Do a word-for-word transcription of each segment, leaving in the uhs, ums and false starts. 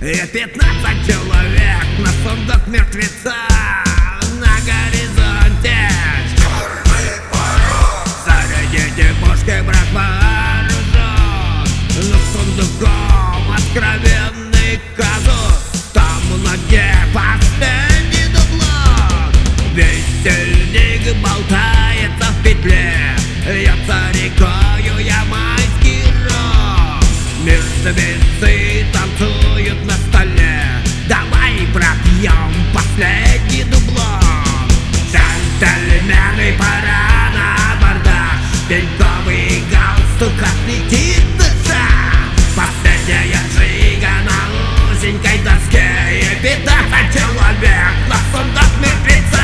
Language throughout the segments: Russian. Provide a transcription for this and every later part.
И пятнадцать человек на сундук мертвеца на горизонте. Черный парус. Зарядите пушки, брат, вооружен, но сундуком откровенный казус. Там на дне последний дублон. Весельник болтается в петле, льется рекою ямайский ром. Мертвецы танцуют на столе, давай пропьем последний дублон. Джентльмены, пора на абордаж, пеньковый галстук отлетит дыша. Последняя джига на узенькой доске, и пятнадцать человек на сундук мертвеца.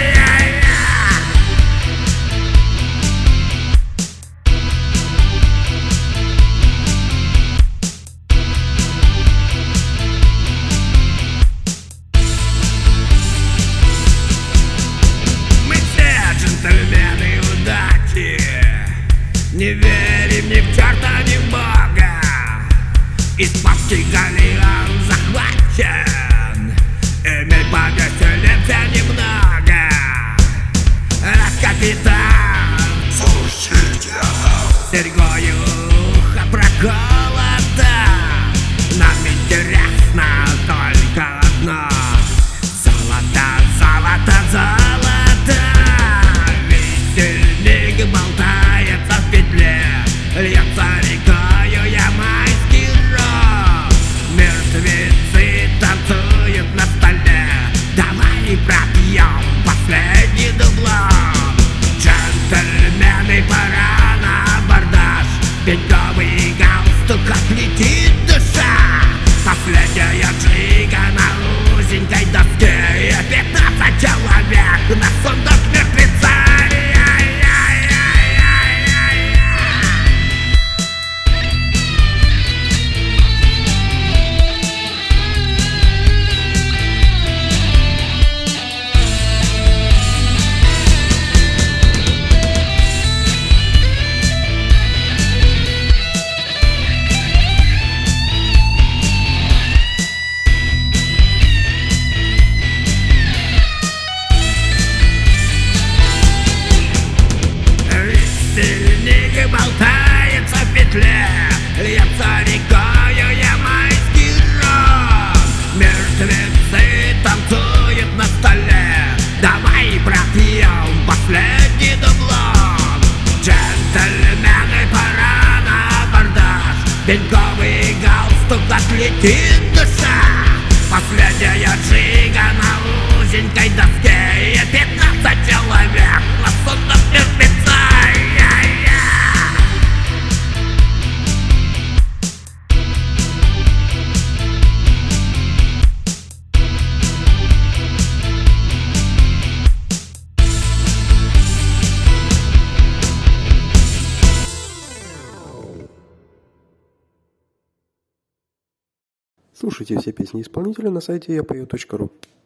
Джентльмены удачи, не верим ни в черта, ни в Бога. Из папки галеон захвачен, имей повеселимся немного. А капитан, Слушайте, серьгою ухо проколото. Нам интересно только одно: золото, золото, золото. Весельник болтается в петле, льется рекою ямайский ром. Мертвецы танцуют на столе, давай пропьем последний дублон. Джентльмены, пора на абордаж, пеньковый галстук отлетит душа. Последняя джига на узенькой доске, и пятнадцать человек на сундук мертвеца. Весельник болтается в петле, льется рекою ямайский ром. Мертвецы танцуют на столе, давай пропьем последний дублон. Джентльмены, пора на абордаж, пеньковый галстук отлетит душа. Последняя джига на узенькой доске, и пятнадцать человек на сундук мертвеца. Слушайте все песни исполнителя на сайте я пою точка ру.